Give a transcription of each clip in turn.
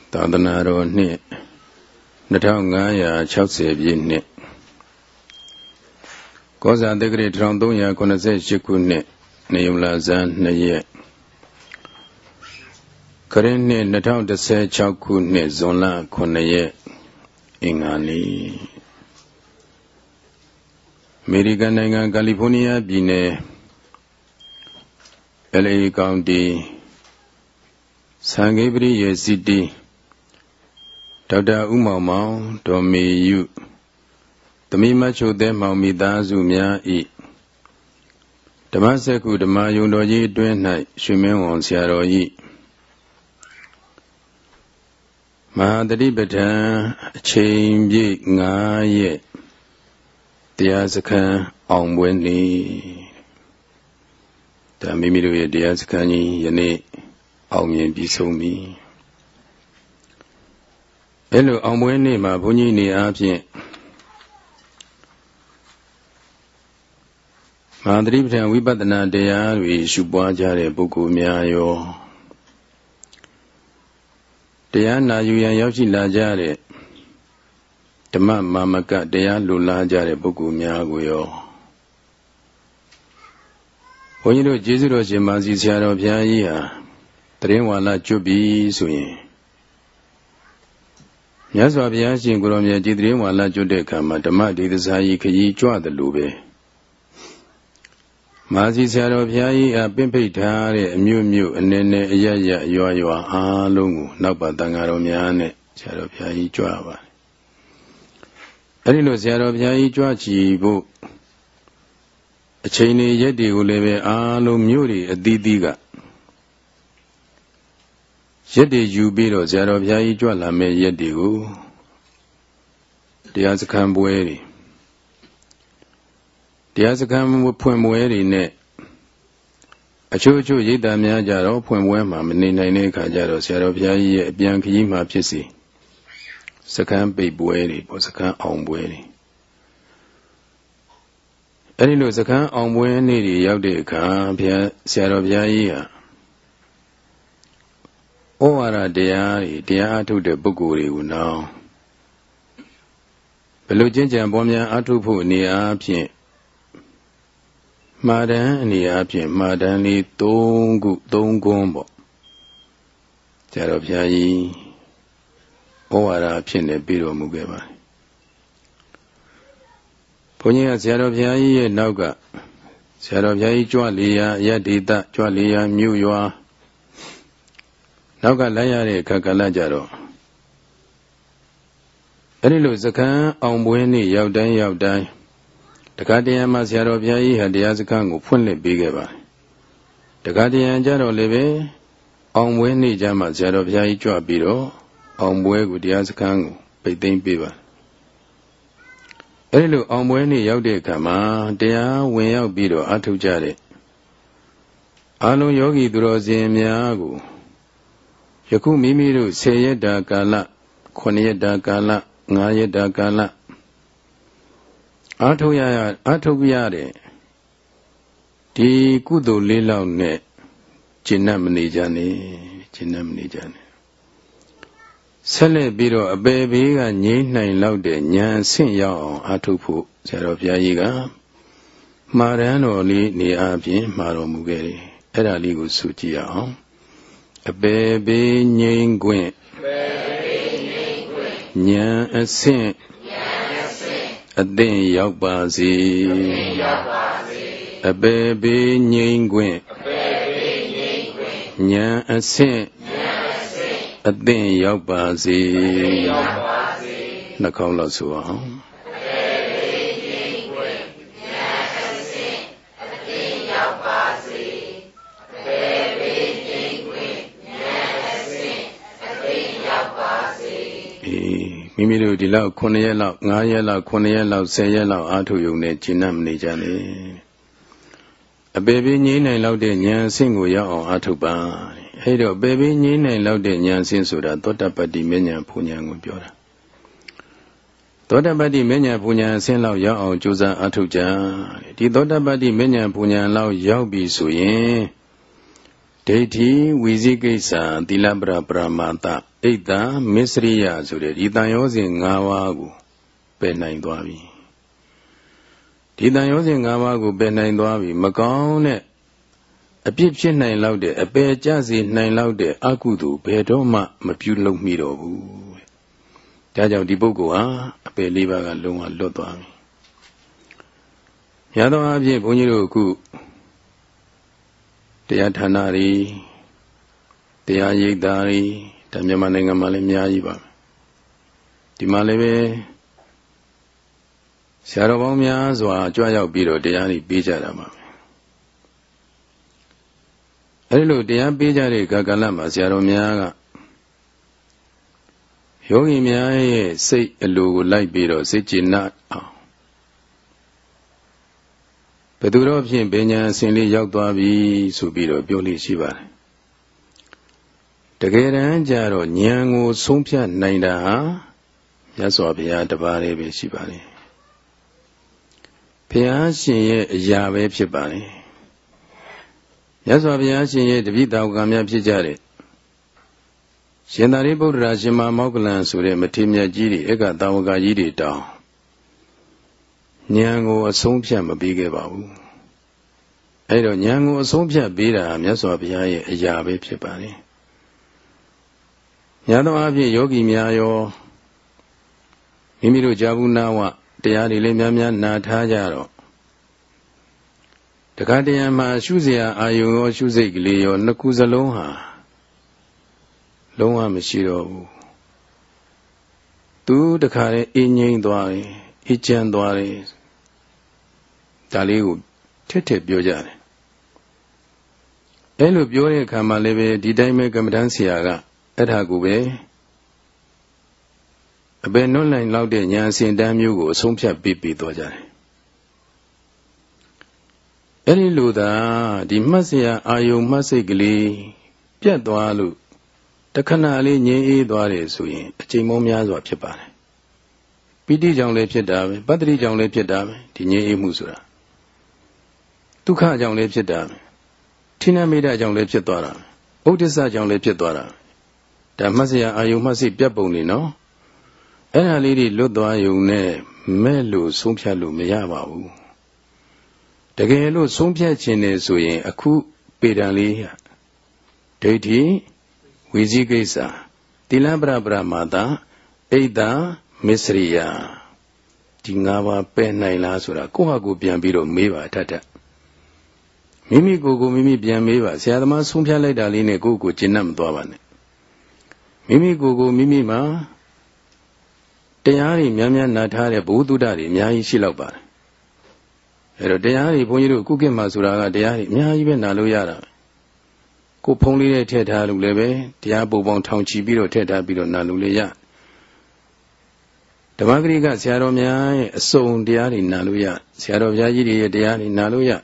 သာသနာတော်နှစ်2560ပြည့်နှစ်ကောဇာတက္ကရာ1388ခုနှစ်နေုံလာဇန်2ရက်ခရစ်နှစ်2016ခုနှစ်ဇွန်လ9ရက်အင်္ဂါနေ့အမေရိကန်နိုင်ငံကယ်လီဖိုးနီးယားပြည်နယ် LA ကောင်တီဆန်ဂေပရိယေစီတီဒေါက်တာဦးမောင်မောင်ဒေါ်မေယုသမီးမချိုသေးမောင်မိသားစုများဤဓမ္မစက္ခုဓမ္မယုံတော်ကြီးအတွင်း၌ရွှေမင်းဝန်ဆရာတော်ဤမဟာတတိပဋ္ဌာန်အချိန်ပြည့်9ရက်တရားစခန်းအောင်ပွဲနေ့ဒါမိမိတို့ရဲ့တရားစခန်းကြီးယနေ့အောင်မြင်ပြီးဆုံးပြီအဲလိုအောင်ပွဲနေ့မှာဘုန်းကြီးနေအားဖြင့်မဟာသတိပဋ္ဌာန်ဝိပဿနာတရားတွေရှုပွားကြတဲ့ပုဂ္ဂိုလ်များရောတရားနာယူရန်ရောက်ရှိလာကြတဲ့ဓမ္မမာမကတရားလိုလားကြတဲ့ပုဂ္ဂိုလ်များကိုရောဘုန်းကြီးတို့ကျေးဇူးတော်ရှင်မာစီဆရာတော်ဘုရားကြီးဟာတရင်ဝါလာကျွတ်ပြီဆိုရင်မြတ်စွာဘုရားရှင်ကိုရောမြတ်ကြီးတရင်ဝါလာကျွတ်တဲ့အခါမှာဓမ္မဒေသစာကြီးခရီးကြွတယ်လို့ပဲမာစီဆရာတော်ဘုရားကြီးအပင့်ဖိတ်ထားတဲ့အမျိုးမျိုးအနေနဲ့အရရရွာရွာအားလုံးကိုနောက်ပါတန်ဃာတော်များနဲ့ဆရာတော်ဘုရားကြီးကြွပါတယ်အဲဒီလိုဆရာတော်ဘုရားကြီးကြွချီဖို့အချိန်တွေရက်တွေကိုလည်းပဲအားလုံးမျိုးတွေအသီးသီးကရက်တွေယူပြီးတော့ဆရာတော်ဘုရားကြီးကြွလာမဲ့ရက်တွေကိုတရားစခန်းပွဲတွေတရားစခန်းဖွင့်ပွဲတွေနဲ့အချို့ရိပ်သာများကြတော့ဖွင့်ပွဲမှာမနေနိုင်တဲ့အခါကျတော့ဆရာတော်ဘုရားကြီးရဲ့အပြန်ခရီးမှာဖြစ်စီစခန်းပိတ်ပွဲတွေပေါ့စခန်းအောင်ပွဲတွေအဲဒီလိုစခန်းအောင်ပွဲနေ့တွေရောက်တဲ့အခါဘုရားဆရာတော်ဘုရားကြီးဟာဩဝါဒတရားအားထုတ်တဲ့ပုဂ္ဂိုလ်တွေကိုနောင်ဘယ်လိုကျင့်ကြံပွားများအားထုတ်ဖို့အနေအားဖြင့်မာဒန်အနေအားဖြင့်မာဒန်လေး3ခု3ကွန်းပေါ့ဆရာတော်ဘုရားကြီးဩဝါဒဖြစ်နေပြီးတော်မူခဲ့ပါတယ်ဘုန်းကြီးကဆရာတော်ဘုရားကြီးရဲ့နောက်ကဆရာတော်ဘုရားကြီးကြွလေရာအယတ္တိတကြွလေရာမြို့ရွာနောက်ကလိုက်ရတဲ့အခါကလည်းကြတော့အဲဒီလိုစခန်းအောင်ပွဲနေ့ရောက်တိုင်းတခါတရံမှာဆရာတော်ဘုရားကြီးဟာတရားစခန်းကိုဖွင့်လှစ်ပေးခဲ့ပါတယ်တခါတရံကြတော့လည်းပဲအောင်ပွဲနေ့ကျမှဆရာတော်ဘုရားကြီးကြွပြီးတော့အောင်ပွဲကိုတရားစခန်းကိုပိတ်သိမ်းပေးပါအဲဒီလိုအောင်ပွဲနေ့ရောက်တဲ့အခါမှာတရားဝင်ရောက်ပြီးတော့အထောက်ကြတဲ့အာလုံးယောဂီသူတော်စင်များကိုယခုမိမိတို့10ရက်တာကာလ9ရက်တာကာလ9ရက်တာကာလအာထုတ်ရတဲ့ဒီကုသိုလ်လေးလောက်နဲ့ကျင့်မနေကြနဲ့ဆက်လက်ပြီးတော့အပေဘေးကငြိမ့်နိုင်လောက်တဲ့ဉာဏ်ဆင့်ရောက်အောင်အာထုတ်ဖို့ဆရာတော်ဘုရားကြီးကမှာရန်တော်လေးနေအားဖြင့်မှာတော်မူခဲ့တယ်အဲ့ဒါလေးကိုဆိုကြည့်အောင်အပေဘေးငြိမ့်ခွင့်ဉာဏ်အဆင့်အသင့်ရောက်ပါစေအပေဘေးငြိမ့်ခွင့်ဉာဏ်အဆင့်အသင့်ရောက်ပါစေနှာခေါင်းလောက်ဆိုအောင်မိမိတို့ဒီလောက်9ရက်လောက်5ရက်လောက်9ရက်လောက်10ရက်လောက်အားထုတ်ရုံနဲ့ကျင့်မနေကြနဲ့အပေပေးငြိမ်းနိုင်လောက်တဲ့ဉာဏ်အဆင့်ကိုရောက်အောင်အားထုတ်ပါအဲ့တော့အပေပေးငြိမ်းနိုင်လောက်တဲ့ဉာဏ်အဆင့်ဆိုတာသောတပတ္တိမဉ္ဇဉ်ဘုံဉာဏ်ကိုပြောတာသောတပတ္တိမဉ္ဇဉ်ဘုံဉာဏ်အဆင့်လောက်ရောက်အောင်ကြိုးစားအားထုတ်ကြဒီသောတပတ္တိမဉ္ဇဉ်ဘုံဉာဏ်လောက်ရောက်ပြီဆိုရင်တဒိဋ္ဌိဝီဇိကိစ္စသီလပရပရမတ္တဣဒ္ဓမစ္စရိယဆိုတဲ့ဒီတန်ရောစဉ်၅ပါးကိုပယ်နိုင်သွားပြီဒီတန်ရောစဉ်၅ပါးကိုပယ်နိုင်သွားပြီမကောင်းတဲ့အပြစ်ဖြစ်နိုင်လောက်တဲ့အပယ်ကျစေနိုင်လောက်တဲ့အကုသိုလ်ဘယ်တော့မှမပြုလုပ်မိတော့ဘူးဒါကြောင့်ဒီပုဂ္ဂိုလ်ဟာအပယ်၄ပါးကလုံးဝလွတ်သွားပြီများသောအားဖြင့်ဘုန်းကြီးတို့အခုတရားဌာနတွေတရားရိပ်သာတွေဒါမြန်မာနိုင်ငံမှာလည်းအများကြီးပါဒီမှာလည်းပဲဆရာတော်ပေါင်းများစွာကြွရောက်ပြီးတော့တရားတွေပေးကြတာပါအဲဒီလိုတရားပေးကြတဲ့ကာလမှာဆရာတော်များကယောဂီများရဲ့စိတ်အလိုကိုလိုက်ပြီးတော့စိတ်ကျေနပ်အောင်ဘယ်သူတော့ဖြင့်ပညာအစဉ်လေးရောက်သွားပြီဆိုပြီးတော့ပြောလို့ရှိပါတယ်တကယ်တမ်းကျတော့ဉာဏ်ကိုဆုံးဖြတ်နိုင်တာဟာမြတ်စွာဘုရားတပါးလေးပဲရှိပါတယ်ဘုရားရှင်ရဲ့အရာပဲဖြစ်ပါတယ်မြတ်စွာဘုရားရှင်ရဲ့တပည့်တော်ကများဖြစ်ကြတဲ့ရှင်သာရိပုတ္တရာရှင်မမောက္ကလံဆိုတဲ့မထေရမြတ်ကြီးတွေဧကတာဝကကြီးတွေတောင်းဉာဏ်ကိုအဆုံးဖြတ်မပေးခဲ့ပါဘူးအဲ့တော့ဉာဏ်ကိုအဆုံးဖြတ်ပေးတာမြတ်စွာဘုရားရဲ့အရာပဲဖြစ်ပါတယ်ညာသောအားဖြင့်ယောဂီများရောမိမိတို့ကြာဘူးနာဝတရားတွေလည်းများများနာထားကြတော့တခါတရံမှာရှုเสียအာယုံရောရှုစိတ်ကလေးရောနှစ်ခုစလုံးဟာလုံးဝမရှိတော့ဘူးသူတခါတည်းအင်းငိမ့်သွားတယ်အကျဉ်းသွားတယ်ဒါလေးကိုထက်ထက်ပြောကြတယ်အဲလိုပြောတဲ့အခါမှာလည်းပဲဒီတိုင်းပဲကမ္မဋ္ဌာန်းဆရာကအဲ့ဒါကိုပဲအပယ်နွတ်နိုင်လောက်တဲ့ဉာဏ်စင်တန်းမျိုးကိုအဆုံးဖြတ်ပြီးသွားကြတယ်အဲ့ဒီလိုသာဒီမှတ်စရာအာယုံမှတ်စိတ်ကလေးပြတ်သွားလို့တခဏလေးငြိမ်းအေးသွားတယ်ဆိုရင်အချိန်ပေါင်းများစွာဖြစ်ပါတယ်ပိဋိကြောင့်လည်းဖြစ်တာပဲပတ္တိကြောင့်လည်းဖြစ်တာပဲဒီငြိမ်းအေးမှုဆိုတာဒုက္ခကြောင့်လည်းဖြစ်တာပဲဌိနမိတ်ကြောင့်လည်းဖြစ်သွားတာပဲဥဒိစ္စကြောင့်လည်းဖြစ်သွားတာဒါမှတ်စရာအာယုံမှတ်စိတ်ပြတ်ပုံနေနော်အဲ့ဒါလေးတွေလွတ်သွားယုံနဲ့မဲ့လို့ဆုံးဖြတ်လို့မရပါဘူးတကယ်လို့ဆုံးဖြတ်ခြင်းနေဆိုရင်အခုပေတံလေးဒိဋ္ဌိဝိဇိကိစ္စသီလပရပရမတ္တဣဒ္ဓမစ္စရိယဒီ၅ပါးပယ်နိုင်လားဆိုတာကိုယ့်ဟာကိုယ်ပြန်ပြီးတော့မေးပါထထမိမိကိုယ်ကိုမိမိပြန်မေးပါဆရာသမားဆုံးဖြတ်လိုက်တာလေးနဲ့ကိုယ့်ကိုယ်ကျင့်တတ်မသွားပါနဲ့မိမိကိုယ်ကိုမိမိမှာတရားတွေများများနာထားတဲ့ဘုဒ္ဓတွေအများကြီးရှိလောက်ပါတယ်အဲ့တော့တရားတွေဘုန်းကြီးတို့ခုခေတ်မှာဆိုတာကတရားတွေအများကြီးပဲနာလို့ရတာကိုဖုံးလေးနဲ့ထည့်ထားလို့လည်းပဲတရားပုံပေါင်းထောင်ချီပြီးတော့ထည့်ထားပြီးတော့နာလို့လည်းရဓမ္မဂရိကဆရာတော်များရဲ့အစုံတရားတွေနာလို့ရဆရာတော်ဘုရားကြီးတွေရဲ့တရားတွေနာလို့ရ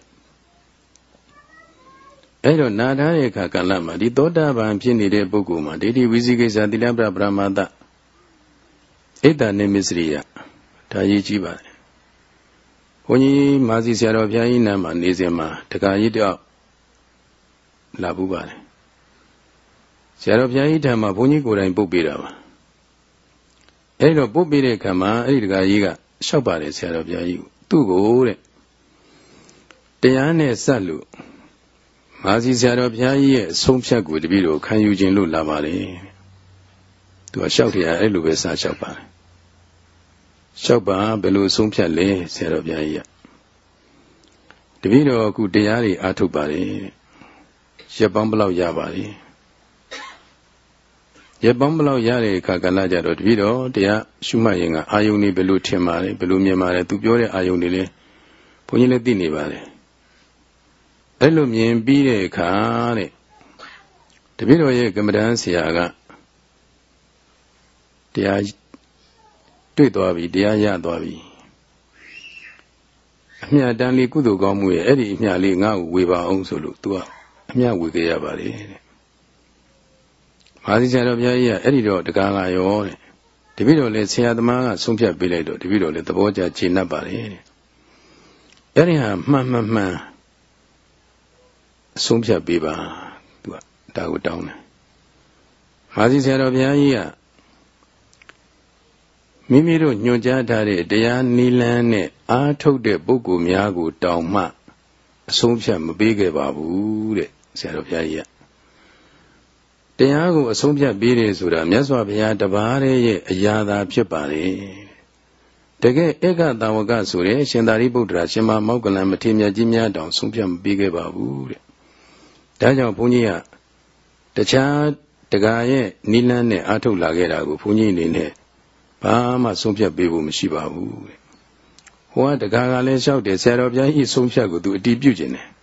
အဲ့တော့နာထားတဲ့အခါကာလမှာဒီသောတာပန်ဖြစ်နေတဲ့ပုဂ္ဂိုလ်မှာဒိဋ္ဌိဝိဇိကိစ္စသီလပရပရမတ္တဣဒ္ဓနိမစ္စရိယဒါရေးကြည့်ပါတယ်ဘုန်းကြီးမာစီဆရာတော်ဘုရားကြီးနာမှာနေစဉ်မှာတခါကြီးတယောက်လာဘူးပါတယ်ဆရာတော်ဘုရားကြီးထံမှာဘုန်းကြီးကိုယ်တိုင်ပုတ်ပေးတာပါအဲ့တော့ပုတ်ပေးတဲ့အခါမှာအဲ့ဒီတခါကြီးကလျှောက်ပါတယ်ဆရာတော်ဘုရားကြီးသူ့ကိုတဲ့တရားနဲ့စပ်လို့မာစီဆရာတော်ဘုရားကြီးရဲ့အဆုံးဖြတ်ကိုတပည့်တော်ခံယူခြင်းလို့လာပါတယ်သူကလျှောက်တရားအဲ့လိုပဲစလျှောက်ပါတယ်လျှောက်ပါဘယ်လိုဆုံးဖြတ်လဲဆရာတော်ဘုရားကြီးကတပည့်တော်အခုတရားတွေအားထုတ်ပါတယ်ရက်ပေါင်းဘယ်လောက်ရပါလဲရက်ပေါင်းဘယ်လောက်ရတဲ့အခါကလည်းကြတော့တပည့်တော်တရားရှုမှတ်ရင်ကအာယုန်တွေဘယ်လိုထင်ပါလဲဘယ်လိုမြင်ပါလဲသူပြောတဲ့အာယုန်တွေလည်းဘုန်းကြီးလည်းသိနေပါတယ်အဲ့လိုမြင်ပြီးတဲ့အခါတဲ့တပည့်တော်ရဲ့ကမ္မဋ္ဌာန်းဆရာကတရားတွေ့သွားပြီတရားရသွားပြီအမြတ်တမ်းလေးကုသိုလ်ကောင်းမှုရဲ့အဲ့ဒီအမြတ်လေးငါ့ကိုဝေပါအောင်ဆိုလို့ तू ကအမြတ်ဝေခဲ့ရပါလေတဲ့မာသီဆရာတော်ဘုရားကြီးကအဲ့ဒီတော့တကားကရောတဲ့တပည့်တော်လည်းဆရာသမားကဆုံးဖြတ်ပေးလိုက်တော့တပည့်တော်လည်းသဘောကျခြေနှပ်ပါလေတဲ့အဲ့ဒီဟာမှန်အဆုံးဖြတ်ပေးပါ तू ကဒါကိုတောင်းတယ်မာစီဆရာတော်ဘုရားကြီးကမိမိတို့ညွှန်ကြားထားတဲ့တရားနိလန်းနဲ့အားထုတ်တဲ့ပုဂ္ဂိုလ်များကိုတောင်းမှအဆုံးဖြတ်မပေးခဲ့ပါဘူးတဲ့ဆရာတော်ဘုရားကြီးကတရားကိုအဆုံးဖြတ်ပေးတယ်ဆိုတာမြတ်စွာဘုရားတပါးရဲ့အရာသာဖြစ်ပါလေတကယ်ဧကတာဝကဆိုတဲ့ရှင်သာရိပုတ္တရာရှင်မမောက္ကလံမထေရမြတ်ကြီးများတောင်ဆုံးဖြတ်မပေးခဲ့ပါဘူးတဲ့ဒါကြောင့်ဘုန်းကြီးကတခြားတရားရဲ့နိလန်းနဲ့အားထုတ်လာခဲ့တာကိုဘုန်းကြီးအနေနဲ့ဘာမှဆုံးဖြတ်ပေးဖို့မရှိပါဘူးတဲ့ဟိုကတရားကလည်းလျှောက်တယ်ဆရာတော်ဘုရားကြီးဆုံးဖြတ်ကိုသူအတည်ပြုခြင်းတယ်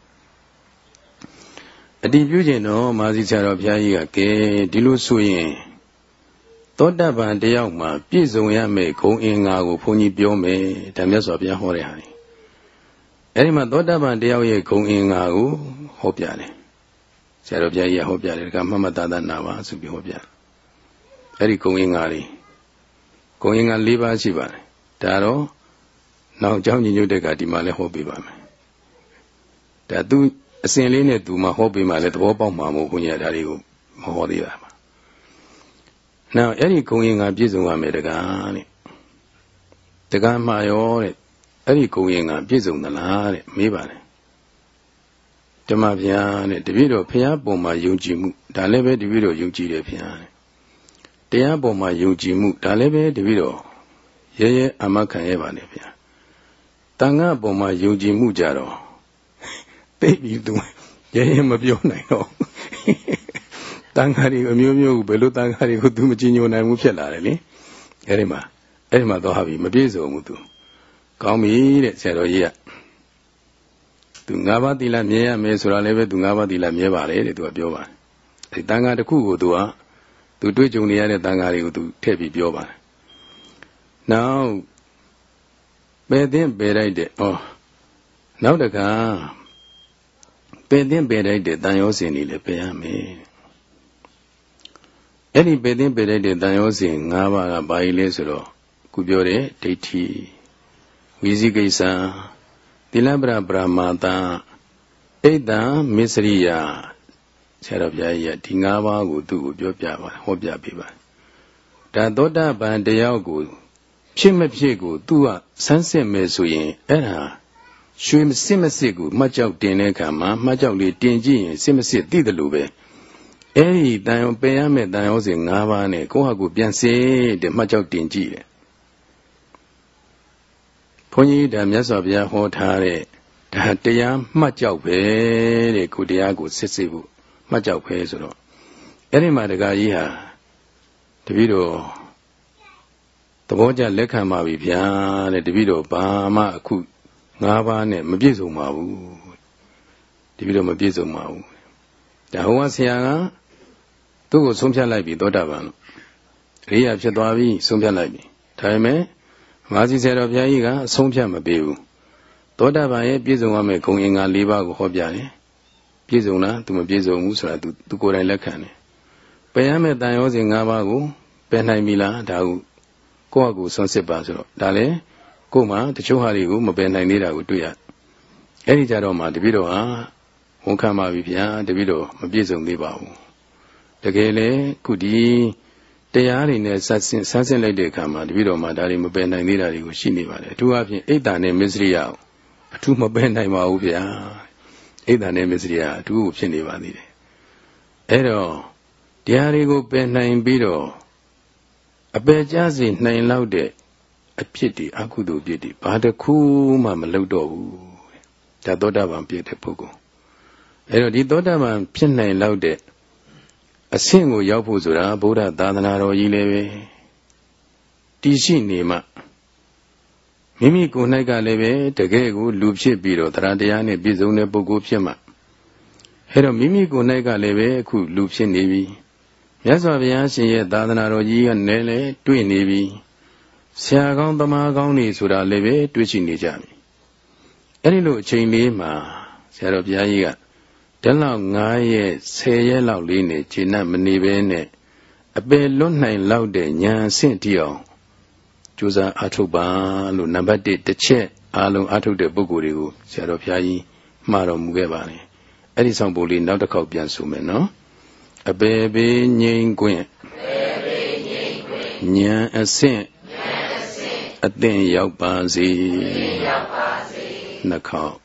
အတည်ပြုခြင်းတော့မာစီဆရာတော်ဘုရားကြီးကကဲဒီလိုဆိုရင်သောတပန်တယောက်မှာပြည့်စုံရမယ့်ဂုဏ်အင်္ဂါကိုဘုန်းကြီးပြောမယ်ဒါမြတ်စွာဘုရားဟောတဲ့ဟာကြီးအဲဒီမှာသောတပန်တယောက်ရဲ့ဂုဏ်အင်္ဂါကိုဟောပြတယ်ဆရာတော်ဘုရားကြီးကဟောပြတယ်ဒါကမှတ်မှတ်သားသားနာပါဆိုပြီးဟောပြတယ်အဲဒီဂုဏ်အင်္ဂါလေးဂုဏ်အင်္ဂါ၄ပါးရှိပါတယ်ဒါတော့နောက်အကြောင်းညွှန်တဲ့ကဒီမှာလည်းဟောပြပါမယ်ဒါသူအစဉ်လေးနဲ့သူမှဟောပြမှလည်းသဘောပေါက်မှာမဟုတ်ဘုန်းကြီးကဒါတွေကိုမဟောသေးတာပါနောက်အဲ့ဒီဂုဏ်အင်္ဂါပြည့်စုံရမယ်တကားတဲ့တကားမှာရောတဲ့အဲ့ဒီဂုဏ်အင်္ဂါပြည့်စုံသလားတဲ့မေးပါတယ်ဓမ္မဗျာတဲ့တပည့်တော်ဘုရားပုံမှာယုံကြည်မှုဒါလည်းပဲတပည့်တော်ယုံကြည်တယ်ဗျာတရားပုံမှာယုံကြည်မှုဒါလည်းပဲတပည့်တော်ရဲရဲအမခံရပါနဲ့ဗျာတန်ခါပုံမှာယုံကြည်မှုကြတော့သိပြီသူရဲရဲမပြောနိုင်တော့တန်ခါတွေအမျိုးမျိုးဘယ်လိုတန်ခါတွေကိုသူမကြည်ညိုနိုင်ဘူးဖြစ်လာတယ်လေအဲ့ဒီမှာတော့ဟာပြီမပြည့်စုံဘူးသူကောင်းပြီတဲ့ဆရာတော်ကြီးကသူ၅ပါးသီလမြဲရမယ်ဆိုတာလည်းပဲသူ၅ပါးသီလမြဲပါလေတဲ့သူကပြောပါတယ်အဲဒီတန်ခါတစ်ခုကိုသူတွေ့ကြုံနေရတဲ့တန်ခါတွေကိုသူထည့်ပြီးပြောပါတယ်နောက်ပယ်သင့်ပယ်လိုက်တဲ့နောက်တခါပယ်သင့်ပယ်လိုက်တဲ့တန်ရောစဉ်တွေလည်းပယ်ရမယ်အဲ့ဒီပယ်သင့်ပယ်လိုက်တဲ့တန်ရောစဉ်၅ပါးကဘာကြီးလဲဆိုတော့ခုပြောတဲ့ဒိဋ္ဌိဝိသိကိစ္စသီလပရပရမာတဣဒ္ဓမစ္စရိယဆရာတော်ဘုရားကြီးကဒီ၅ပါးကိုသူ့ကိုပြောပြပါဟောပြပေးပါဒါသောတာပန်တယောက်ကိုဖြစ်မဖြစ်ကိုသူကစမ်းစစ်မယ်ဆိုရင်အဲ့ဒါရွှေစစ်မစစ်ကိုမှတ်ကြောက်တင်တဲ့အခါမှာမှတ်ကြောက်လေးတင်ကြည့်ရင်စစ်မစစ်သိတယ်လို့ပဲအဲ့ဒီတန်ရောပယ်ရမယ့်တန်ရောစဉ်၅ပါးနဲ့ကိုယ့်ဟာကိုယ်ပြန်စစ်တဲ့မှတ်ကြောက်တင်ကြည့်တယ်ဘုန်းကြီးဒါမြတ်စွာဘုရားဟောထားတဲ့ဒါတရားမှတ်ကြောက်ပဲတဲ့ကိုတရားကိုစစ်စစ်ဖို့မှတ်ကြောက်ပဲဆိုတော့အဲ့ဒီမှာတခါကြီးဟာတပည့်တော်သဘောကျလက်ခံပါပြီဗျာတဲ့တပည့်တော်ဘာမှအခု၅ပါးနဲ့မပြည့်စုံပါဘူးတပည့်တော်မပြည့်စုံပါဘူးဒါဟောဆရာကသူ့ကိုဆုံးဖြတ်လိုက်ပြီသောတာပန်ရိယာဖြစ်သွားပြီဆုံးဖြတ်လိုက်ပြီဒါပေမဲ့မာစီဆရာတော်ဘုရားကြီးကအဆုံးဖြတ်မပေးဘူးသောတာပန်ရဲ့ပြည့်စုံရမယ့်ဂုဏ်အင်္ဂါ၄ပါးကိုဟောပြတယ်ပြည့်စုံလားသူမပြည့်စုံဘူးဆိုတာသူကိုယ်တိုင်လက်ခံတယ်ပယ်ရမယ့်တန်ရောစဉ်၅ပါးကိုပယ်နိုင်ပြီလားဒါကိုကိုယ့်အကူဆွမ်းစစ်ပါဆိုတော့ဒါလည်းကိုယ်မှတချို့ဟာတွေကိုမပယ်နိုင်သေးတာကိုတွေ့ရအဲ့ဒီကြတော့မှတပည့်တော်ဟာဝန်ခံပါပြီဗျာတပည့်တော်မပြည့်စုံသေးပါဘူးတကယ်လေခုဒီတရားတွေနဲ့ဆန်းစစ်လိုက်တဲ့အခါမှာတပည့်တော်မှာဒါတွေမပယ်နိုင်သေးတာတွေကိုရှိနေပါတယ်အထူးအဖြင့်ဣဒ္ဓနဲ့မစ္စရိယအထူးမပယ်နိုင်ပါဘူးဗျာဣဒ္ဓနဲ့မစ္စရိယအထူးဖြစ်နေပါသေးတယ်အဲ့တော့တရားတွေကိုပယ်နိုင်ပြီးတော့အပယ်ကျစေနိုင်လောက်တဲ့အဖြစ်တွေအကုသိုလ်ဖြစ်တွေဘာတစ်ခုမှမလုပ်တော့ဘူးဒါသောတာပန်ဖြစ်တဲ့ပုဂ္ဂိုလ်အဲ့တော့ဒီသောတာပန်ဖြစ်နိုင်လောက်တဲ့အဆင့်ကိုရောက်ဖို့ဆိုတာဗုဒ္ဓသာသနာတော်ကြီးလည်းပဲတည်ရှိနေမှမိမိကိုယ်၌ကလည်းပဲတကယ်ကိုလူဖြစ်ပြီးတော့တရားတရားနဲ့ပြည့်စုံတဲ့ပုဂ္ဂိုလ်ဖြစ်မှအဲ့တော့မိမိကိုယ်၌ကလည်းပဲအခုလူဖြစ်နေပြီမြတ်စွာဘုရားရှင်ရဲ့သာသနာတော်ကြီးကလည်းလေတွေ့နေပြီဆရာကောင်းသမားကောင်းနေဆိုတာလည်းပဲတွေ့ရှိနေကြပြီအဲ့ဒီလိုအချိန်လေးမှာဆရာတော်ဘုရားကြီးကတလောက်9ရက်10ရက်လောက်လေးနဲ့ခြေနှပ်မနေဘဲနဲ့အပယ်လွတ်နိုင်လောက်တဲ့ဉာဏ်အဆင့်တိအောင်ကြိုးစားအားထုတ်ပါလို့နံပါတ်1တစ်ချက်အားလုံးအားထုတ်တဲ့ပုဂ္ဂိုလ်တွေကိုဆရာတော်ဘုရားကြီးမှာတော်မူခဲ့ပါတယ်အဲ့ဒီဆောင်ပုဒ်လေးနောက်တစ်ခေါက်ပြန်ဆိုမယ်နော်အပေပေငြိမ်ခွင့်ဉာဏ်အဆင့်အသင့်ရောက်ပါစေနှခေါင်း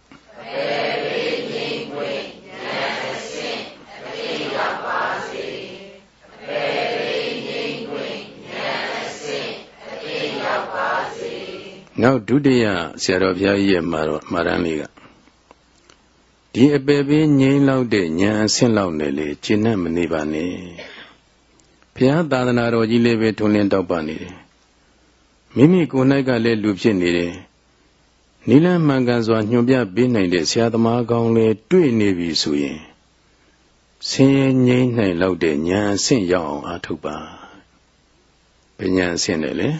နောက်ဒုတိယဆရာတော်ဘုရားကြီးရဲ့မှာရမ်းလေးကဒီအပေပေငြိမ်းလောက်တဲ့ဉာဏ်အဆင့်လောက်နဲ့လေကျင့်နဲ့မနေပါနဲ့ဘုရားသာသနာတော်ကြီးလေးပဲထွန်းလင်းတောက်ပနေတယ်မိမိကိုယ်၌ကလည်းလူဖြစ်နေတယ်နိလမှန်ကန်စွာညွှန်ပြပေးနိုင်တဲ့ဆရာသမားကောင်းလေးတွေ့နေပြီဆိုရင်ဆင်းရဲငြိမ်းနိုင်လောက်တဲ့ဉာဏ်အဆင့်ရောက်အောင်အားထုတ်ပါဘယ်ဉာဏ်အဆင့်လဲလေ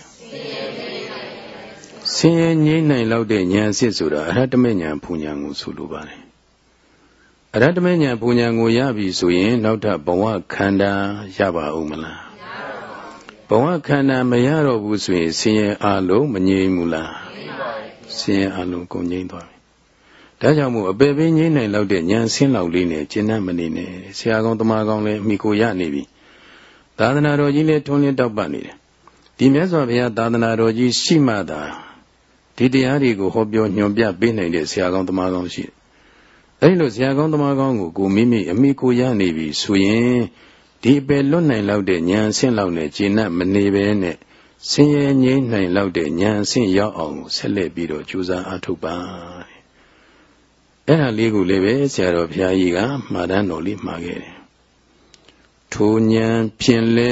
ဆင်းရဲငြိမ်းနိုင်လောက်တဲ့ဉာဏ်အဆင့်ဆိုတာအရဟတမေဉာဏ်ဘုံဉာဏ်ကိုဆိုလိုပါတယ်အရဟတမေဉာဏ်ဘုံဉာဏ်ကိုရပြီဆိုရင်နောက်ထပ်ဘဝခန္ဓာရပါဦးမလားဘဝခန္ဓာမရတော့ဘူးဆိုရင်ဆင်းရဲအလုံးမငြိမ်းဘူးလားဆင်းရဲအလုံးကုန်ငြိမ်းသွားပြီဒါကြောင့်မို့အပေပင်ငြိမ်းနိုင်လောက်တဲ့ဉာဏ်ဆင်းလောက်လေးနဲ့ကျင့်တတ်မနေနဲ့ဆရာကောင်းတမကောင်းလည်းအမိကိုရနေပြီသာသနာတော်ကြီးလည်းထွန်းလင်းတောက်ပနေတယ်ဒီမြတ်စွာဘုရားသာသနာတော်ကြီးရှိမှသာဒီတရားတွေကိုဟောပြောညွှန်ပြပေးနိုင်တဲ့ဆရာကောင်းတမကောင်းရှိတယ်အဲဒီလိုဆရာကောင်းတမကောင်းကိုမိမိအမိကိုရနေပြီဆိုရင်ဒီအပေလွတ်နိုင်လောက်တဲ့ဉာဏ်ဆင့်လောက်နဲ့ကျင့်တတ်မနေပဲနဲ့ဆင်းရဲငြိမ်းနိုင်လောက်တဲ့ဉာဏ်ဆင့်ရောက်အောင်ဆက်လက်ပြီးတော့ကြိုးစားအားထုတ်ပါအဲ့ဒါလေးကိုလည်းပဲဆရာတော်ဘုရားကြီးကမှာတန်းတော်လေးမှာခဲ့တယ်ထိုဉာဏ်ဖြင့်လဲ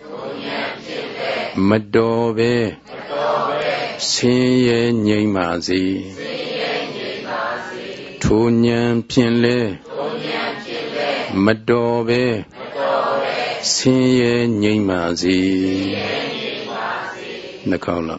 မတော်ပဲဆင်းရဲငြိမ်းပါစေထိုဉာဏ်ဖြင့်လဲမတော်ပဲဆင်းရဲငြိမ်းပါစေနှခေါင်းလောက်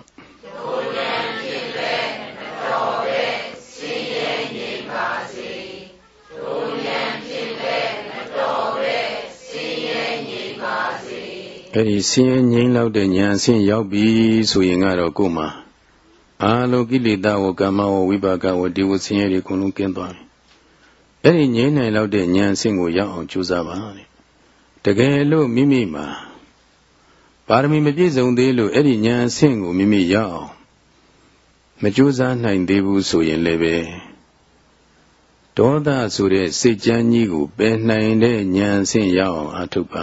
အဲ့ဒီဆင်းရဲငြိမ်းလောက်တဲ့ဉာဏ်အဆင့်ရောက်ပြီဆိုရင်ကတော့ကိုယ်မှာအာလောကိလေသာဝကမ္မဝဝိပါကဝဒီဝဆင်းရဲတွေအကုန်လုံးကင်းသွားပြီအဲ့ဒီငြိမ်းနိုင်လောက်တဲ့ဉာဏ်အဆင့်ကိုရောက်အောင်ကြိုးစားပါတဲ့တကယ်လို့မိမိမှာပါရမီမပြည့်စုံသေးလို့အဲ့ဒီဉာဏ်အဆင့်ကိုမိမိရောက်အောင်မကြိုးစားနိုင်သေးဘူးဆိုရင်လည်းပဲဒေါသဆိုတဲ့စိတ်ကြမ်းကြီးကိုပယ်နိုင်တဲ့ဉာဏ်အဆင့်ရောက်အောင်အားထုတ်ပါ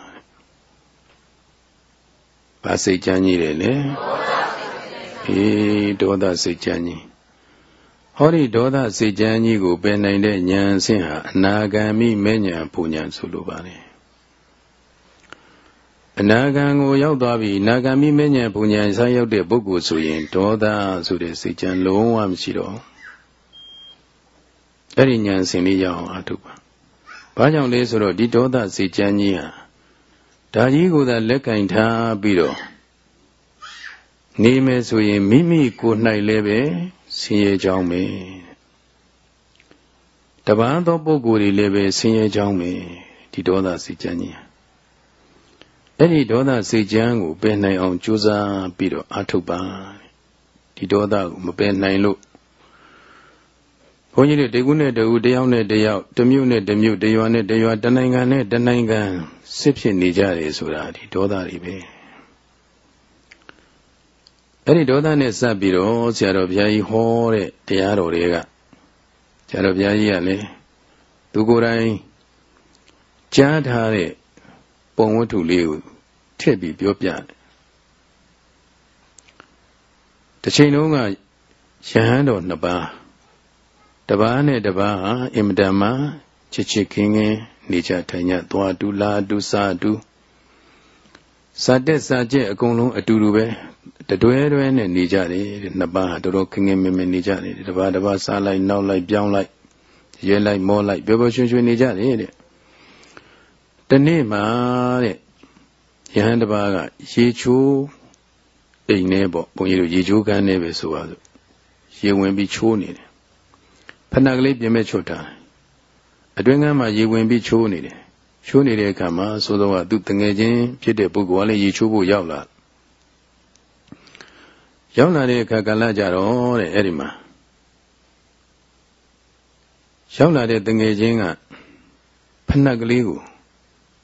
ဘာစိတ်ကြမ်းကြီးလဲဒေါသစိတ်ကြမ်းကြီးဟောဒီဒေါသစိတ်ကြမ်းကြီးကိုပယ်နိုင်တဲ့ဉာဏ်အဆင့်ဟာအနာဂမ်မိမဲ့ဉာဏ်ဘုံဉာဏ်ဆိုလိုပါတယ်အနာဂမ်ကိုရောက်သွားပြီအနာဂမ်မိမဲ့ဉာဏ်ဘုံဉာဏ်ဆက်ရောက်တဲ့ပုဂ္ဂိုလ်ဆိုရင်ဒေါသဆိုတဲ့စိတ်ကြမ်းလုံးဝမရှိတော့အဲ့ဒီဉာဏ်အဆင့်လေးရောက်အောင်အားထုတ်ပါဘာကြောင့်လဲဆိုတော့ဒီဒေါသစိတ်ကြမ်းကြီးဟာဒါကြီးကိုသာလက်ကင်ထားပြီးတော့နေမယ်ဆိုရင်မိမိကိုယ်၌လည်းပဲဆင်းရဲကြောင်းပဲတပန်းသောပုဂ္ဂိုလ်တွေလည်းပဲဆင်းရဲကြောင်းပဲဒီဒေါသစိတ်ကြမ်းကြီးအဲ့ဒီဒေါသစိတ်ကြမ်းကိုပယ်နိုင်အောင်ကြိုးစားပြီးတော့အားထုတ်ပါဒီဒေါသကိုမပယ်နိုင်လို့ဘုန်းကြီးတွေတကူနဲ့တကူတယောက်နဲ့တယောက်တစ်မြို့နဲ့တစ်မြို့တစ်ရွာနဲ့တစ်ရွာတစ်နိုင်ငံနဲ့တစ်နိုင်ငံစစ်ဖြစ်နေကြတယ်ဆိုတာဒီဒေါသတွေပဲအဲ့ဒီဒေါသနဲ့စပ်ပြီးတော့ဆရာတော်ဘုရားကြီးဟောတဲ့တရားတော်တွေကဆရာတော်ဘုရားကြီးကလည်းသူကိုယ်တိုင်ကြားထားတဲ့ပုံဝတ္ထုလေးကိုထည့်ပြီးပြောပြတယ်တစ်ချိန်လုံးကယဟန်တော်နှစ်ပါးတပါးနဲ့တပါးဟာအင်မတန်မှချစ်ချစ်ခင်ခင်နေကြထိုင်ကြသွားတူလာတူစားတူစာတက်စာကျက်အကုန်လုံးအတူတူပဲတွဲနဲ့နေကြတယ်နှစ်ပါးဟာတော်တော်ခင်ခင်မင်မင်နေကြတယ်တပါးတပါးစားလိုက်နောက်လိုက်ပြောင်းလိုက်ရဲလိုက်မောလိုက်ပျော်ပျော်ရွှင်ရွှင်နေကြတယ်တဲ့တနေ့မှာတဲ့ယဟန်တပါးကရေချိုးအိမ်နဲ့ပေါ့ဘုန်းကြီးတို့ရေချိုးကန်းနဲ့ပဲဆိုပါစို့ရေဝင်ပြီးချိုးနေတယ်ဖဏကလေးပြင်မဲ့ချွတ်တာအတွင်းကမ်းမှာရေဝင်ပြီးချိုးနေတယ်ချိုးနေတဲ့အခါမှာသို့သောကသူတငယ်ချင်းဖြစ်တဲ့ပုဂ္ဂိုလ်ကလည်းရေချိုးဖို့ရောက်လာတဲ့အခါကလည်းကြတော့တဲ့အဲ့ဒီမှာရောက်လာတဲ့တငယ်ချင်းကဖဏကလေးကို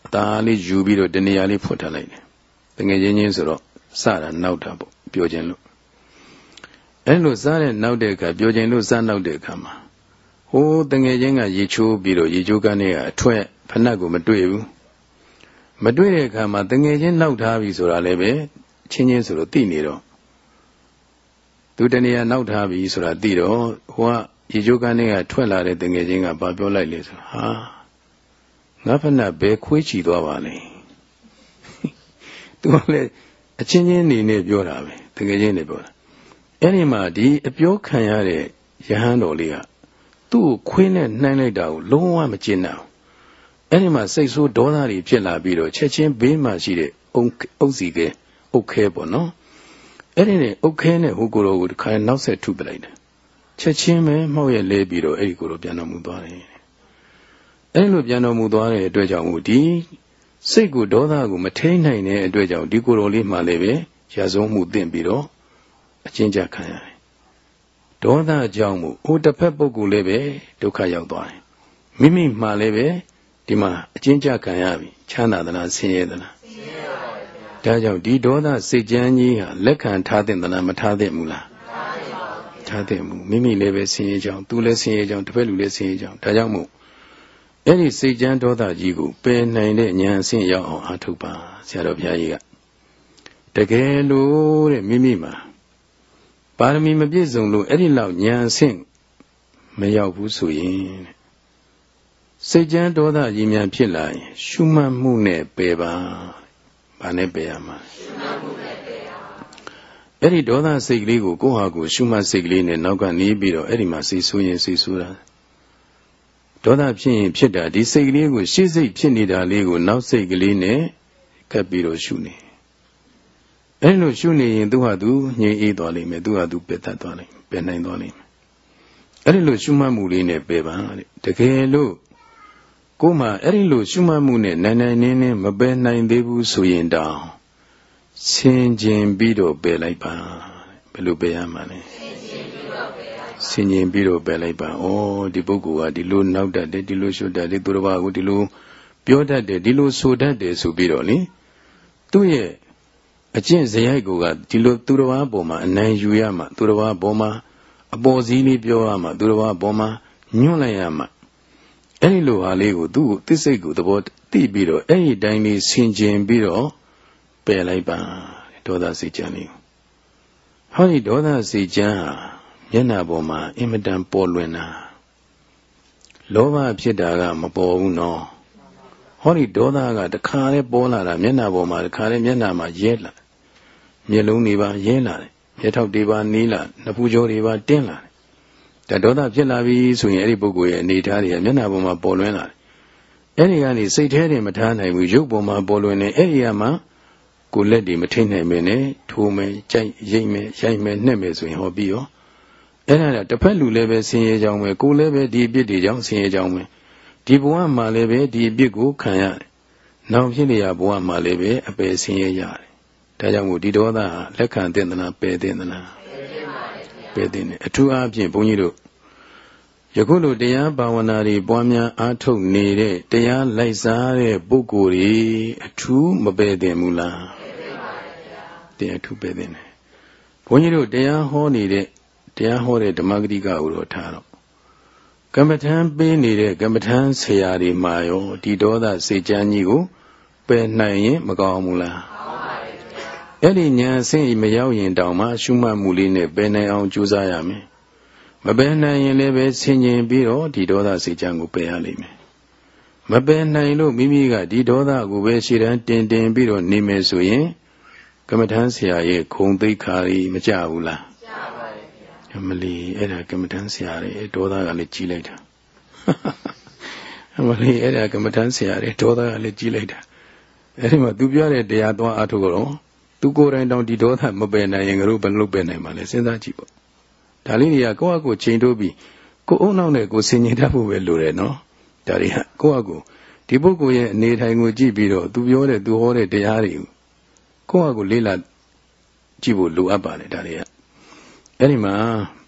တာလေးယူပြီးတော့တနေရာလေးဖွင့်ထားလိုက်တယ်တကယ်ချင်းဆိုတော့စတာနောက်တာပေါ့ပြောခြင်းလို့အဲ့လိုစားတဲ့နောက်တဲ့အခါပြောခြင်းလို့စားနောက်တဲ့အခါမှာဟိုးတကယ်ချင်းကရေချိုးပြီးတော့ရေချိုးကနေကအထွက်ဖနက်ကိုမတွေ့ဘူးမတွေ့တဲ့အခါမှာတကယ်ချင်းနောက်ထားပြီဆိုတာလည်းပဲချင်းချင်းဆိုလို့သိနေတော့သူတနေရာနောက်ထားပြီဆိုတာသိတော့ဟိုကရေချိုးကနေကထွက်လာတဲ့တကယ်ချင်းကဘာပြောလိုက်လဲဆိုဟာငါဖနက်ဘယ်ခွေးချီသွားပါလဲသူကလည်းအချင်းချင်းနေနေပြောတာပဲတကယ်ချင်းနေပြောတာအဲ့ဒီမှာဒီအပြောခံရတဲ့ယဟန်တော်လေးကသူ့ကိုခွေးနဲ့နှိုင်းလိုက်တာကိုလုံးဝမကျင်တော့အဲ့ဒီမှာစိတ်ဆိုးဒေါသတွေဖြစ်လာပြီးတော့ချက်ချင်းဘေးမှာရှိတဲ့အုပ်စီကအုတ်ခဲပေါ့နော်အဲ့ဒီနဲ့အုတ်ခဲနဲ့ဟိုကိုယ်တော်ကိုတစ်ခါနောက်ဆက်ထုပလိုက်တယ်ချက်ချင်းပဲမှောက်ရက်လဲပြီးတော့အဲ့ဒီကိုယ်တော်ပြန်တော်မူသွားတယ်အဲ့လိုပြန်တော်မူသွားတဲ့အတွက်ကြောင့်ဒီစိတ်ကိုဒေါသကိုမထိန်နိုင်တဲ့အတွက်ကြောင့်ဒီကိုယ်တော်လေးမှလည်းပဲရာဇဝမှုသင့်ပြီးတော့အကျဉ်းချခံရတယ်ဒေါသကြောင့်မို့ဟိုတစ်ဖက်ပုဂ္ဂိုလ်လည်းပဲဒုက္ခရောက်သွားတယ်မိမိမှလည်းပဲဒီမှာအကျဉ်းချခံရပြီချမ်းသာသလားဆင်းရဲသလားဆင်းရဲပါဘူးဗျာဒါကြောင့်ဒီဒေါသစိတ်ကြမ်းကြီးဟာလက်ခံထားသင့်သလားမထားသင့်ဘူးလားထားသင့်ဘူးမိမိလည်းပဲဆင်းရဲကြောင်းသူလည်းဆင်းရဲကြောင်းတစ်ဖက်လူလည်းဆင်းရဲကြောင်းဒါကြောင့်မို့အဲ့ဒီစိတ်ကြမ်းဒေါသကြီးကိုပယ်နိုင်တဲ့ဉာဏ်အဆင့်ရောက်အောင်အားထုတ်ပါဆရာတော်ဘုရားကြီးကတကယ်လို့တဲ့မိမိမှာပါရမီမပြည့်စုံလို့အဲ့ဒီလောက်ဉာဏ်အဆင့်မရောက်ဘူးဆိုရင်စိတ်ကြမ်းဒေါသကြီးများဖြစ်လာရင်ရှုမှတ်မှုနဲ့ပယ်ပါ။ဘာနဲ့ပယ်ရမှာလဲ။ရှုမှတ်မှုနဲ့ပယ်ရပါ။အဲ့ဒီဒေါသစိတ်ကလေးကိုကိုယ့်ဟာကိုယ်ရှုမှတ်စိတ်ကလေးနဲ့နောက်ကနေပြီးတော့အဲ့ဒီမှာစိတ်ဆိုးရင်စိတ်ဆိုးတာဒေါသဖြစ်ရင်ဖြစ်တာဒီစိတ်ကလေးကိုရှေ့စိတ်ဖြစ်နေတာလေးကိုနောက်စိတ်ကလေးနဲ့ကပ်ပြီးတော့ရှုနေအဲ့လိုရှုနေရင်သူဟာသူငြိမ်အေးသွားလိမ့်မယ်သူဟာသူပယ်တတ်သွားလိမ့်မယ်ပယ်နိုင်သွားလိမ့်မယ်အဲ့ဒီလိုရှုမှတ်မှုလေးနဲ့ပယ်ပါတဲ့တကယ်လို့ကိုယ်မှအဲ့ဒီလိုရှုမှတ်မှုနဲ့နိုင်နိုင်နင်းနင်းမပယ်နိုင်သေးဘူးဆိုရင်တောင်ဆင်ခြင်ပြီးတော့ပယ်လိုက်ပါဘယ်လိုပယ်ရမှာလဲဆင်ခြင်ပြီးတော့ပယ်လိုက်ပါဩဒီပုဂ္ဂိုလ်ကဒီလိုနောက်တတ်တယ်ဒီလိုရှုတတ်တယ်သူတစ်ပါးကိုဒီလိုပြောတတ်တယ်ဒီလိုဆိုတတ်တယ်ဆိုပြီးတော့လေသူ့ရဲ့အကျင့်စရိုက်ကိုကဒီလိုသူတစ်ပါးပေါ်မှာအနိုင်ယူရမှာသူတစ်ပါးပေါ်မှာအပေါ်စည်းလေးပြောရမှာသူတစ်ပါးပေါ်မှာညွှန်လိုက်ရမှာအဲ့ဒီလိုဟာလေးကိုသူ့ကိုသိစိတ်ကိုသဘောသိပြီးတော့အဲ့ဒီတိုင်းလေးဆင်ခြင်ပြီးတော့ပယ်လိုက်ပါဒေါသစိတ်ကြမ်းလေးဟောဒီဒေါသစိတ်ကြမ်းဟာမျက်နှာပေါ်မှာအင်မတန်ပေါ်လွင်တာလောဘဖြစ်တာကမပေါ်ဘူးနော်ဟောဒီဒေါသကတခါလေးပေါ်လာတာမျက်နှာပေါ်မှာတခါလေးမျက်နှာမှာရဲလာမျက်လုံးတွေပါရဲလာတယ်မျက်ထောက်တွေပါနီးလာနှဖူးကြောတွေပါတင်းလာတယ်ဒါဒေါသဖြစ်လာပြီဆိုရင်အဲ့ဒီပုဂ္ဂိုလ်ရဲ့အနေထားတွေကမျက်နှာပေါ်မှာပေါ်လွင်လာတယ်အဲ့ဒီကနေစိတ်ထဲတွေမထားနိုင်ဘူးရုပ်ပေါ်မှာပေါ်လွင်နေအဲ့ဒီကမှကိုယ်လက်တွေမထိနိုင်မနဲ့ထိုးမယ်ကြိုက်ရိပ်မယ်ရိုက်မယ်နှက်မယ်ဆိုရင်ဟောပြီးရောအဲ့ဒါတစ်ဖက်လူလည်းပဲဆင်းရဲကြောင်းပဲကိုယ်လည်းပဲဒီအပြစ်တွေကြောင့်ဆင်းရဲကြောင်းပဲဒီဘဝမှာလည်းပဲဒီအပြစ်ကိုခံရတယ်နောက်ဖြစ်နေရဘဝမှာလည်းပဲအပယ်ဆင်းရဲရတယ်ဒါကြောင့်မို့ဒီဒေါသလက်ခံသင့်သလားပယ်သင့်သလားပယ်သင့်တယ်အထူးအားဖြင့်ဘုန်းကြီးတို့ယခုလိုတရားဘာဝနာတွေပွားများအားထုတ်နေတဲ့တရားလိုက်စားတဲ့ပုဂ္ဂိုလ်တွေအထူးမပယ်သင့်ဘူးလားတရားအထူးပယ်သင့်တယ်ဘုန်းကြီးတို့တရားဟောနေတဲ့တရားဟောတဲ့ဓမ္မဂတိကဥတော်ထားတော့ကမ္မထံပေးနေတဲ့ကမ္မထံဆရာတွေမှာရောဒီဒေါသစိတ်ကြမ်းကြီးကိုပယ်နိုင်ရင်မကောင်းဘူးလားအဲ့ဒီဉာဏ်အဆင့်မရောက်ရင်တောင်မှရှုမှတ်မှုလေးနဲ့ပယ်နိုင်အောင်ကြိုးစားရမယ်မပယ်နိုင်ရင်လည်းပဲဆင်ခြင်ပြီးတော့ဒီဒေါသစိတ်ကြမ်းကိုပယ်ရလိမ့်မယ်မပယ်နိုင်လို့မိမိကဒီဒေါသကိုပဲရှေ့တန်းတင်ပြီးတော့နေမယ်ဆိုရင်ကမ္မထံဆရာရဲ့ခုံသိက္ခာကြီးမကြဘူးလားအမလီအဲ့ဒါကမ္မထမ်းဆရာတွေဒေါသကလည်းကြီးလိုက်တာအမလီအဲ့ဒါကမ္မထမ်းဆရာတွေဒေါသကလည်းကြီးလိုက်တာအဲ့ဒီမှာသူပြောတဲ့တရားသွားအားထုတ်တော့သူကိုယ်တိုင်တောင်ဒီဒေါသမပယ်နိုင်ရင်ငါတို့ဘယ်လိုပယ်နိုင်မှာလဲစဉ်းစားကြည့်ပေါ့ဒါလေးတွေကကိုယ့်အကိုချိန်ထိုးပြီးကိုယ်အုံနောက်နဲ့ကိုယ်ဆင်ញင်တတ်ဖို့ပဲလိုတယ်နော်ဒါတွေကကိုယ့်အကိုဒီပုဂ္ဂိုလ်ရဲ့အနေထိုင်ကိုကြည့်ပြီးတော့သူပြောတဲ့သူဟောတဲ့တရားတွေကိုယ့်အကိုလေ့လာကြည့်ဖို့လိုအပ်ပါတယ်ဒါတွေကအဲ့ဒီမှာ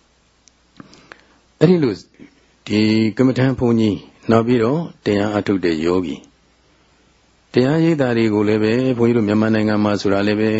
အဲ့ဒီလိုဒီကမ္မထံဘုန်းကြီးနောက်ပြီးတော့တရားအထုတ်တဲ့ယောဂီတတရားရိပ်တာတွေကိုလည်းပဲဘုန်းကြီးတို့မြန်မာနိုင်ငံမှာဆိုတာလည်းပဲ